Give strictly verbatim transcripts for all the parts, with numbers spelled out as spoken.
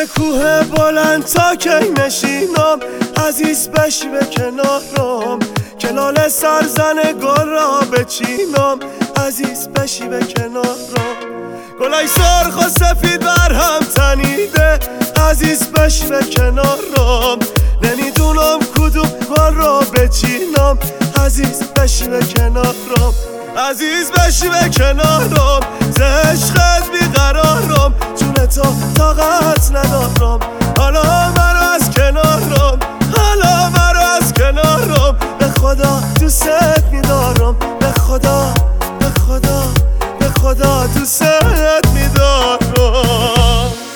سر کوه بلند تا کی نشینم، عزیز بشی به کنارم، کلال سرزن گل را بچینم، عزیز بشی به کنارم. گلای سرخ و سفید بر هم تنیده، عزیز بشی به کنارم، نمیدونم کدوم گل را بچینم، عزیز بشی به کنارم، عزیز بشی به کنارم. ز عشقت بیقرارم، جون تو طاقت ندارم، حالا مرا از کنارم، حالا مرا از کنارم. به خدا دوست میدارم، به خدا به خدا به خدا دوست میدارم.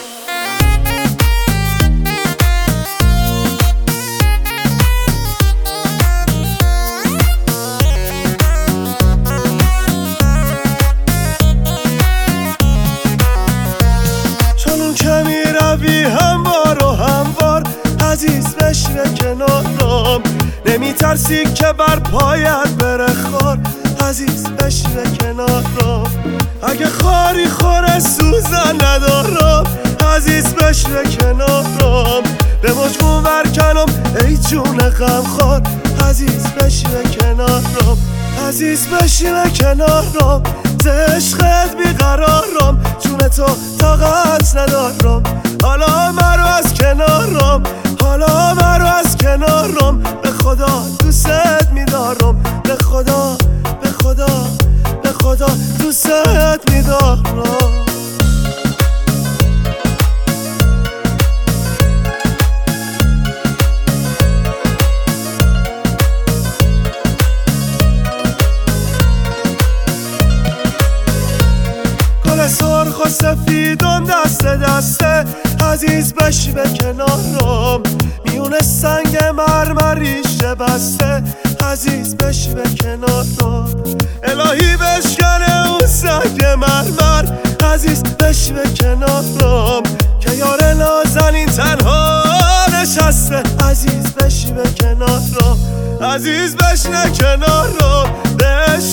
بی هموار و هموار، عزیز بشی به کنارم، نمی ترسی که بر پایت بره خار، عزیز بشی به کنارم. اگه خاری خوره سوزن ندارم، عزیز بشی به کنارم، به مجموع برکنم ای جون غمخوار، عزیز بشی به کنارم، عزیز بشی به کنارم. ز عشقت بیقرارم، جون تو طاقت ندارم، حالا مرا از کنارم، حالا مرا از کنارم. به خدا دوست میدارم، به خدا به خدا به خدا دوست میدارم. سرخ و سفیدم دست دسته، عزیز بشی به کنارم، میونه سنگ مرمریش بسته، عزیز بشی به کنارم. الهی بشکنه اون سنگ مرمر، عزیز بشی به کنارم، که یار نازنین تنها نشسته، عزیز بشی به کنارم، عزیز بشنه کنارم. به